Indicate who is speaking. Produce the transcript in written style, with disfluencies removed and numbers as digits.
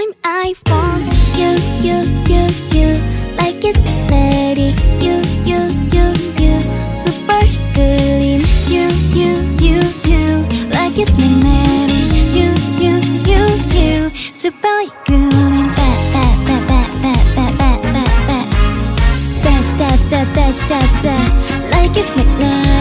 Speaker 1: time I want you, you, you, you, like it's magnetic. You, you, you, you, super clean. You, you, you, you, like it's magnetic. You, you, you, you, super clean. Back, back, back, back, back, back, back, back, back. Dash, dash, dash, dash, dash, dash, like it's magnetic.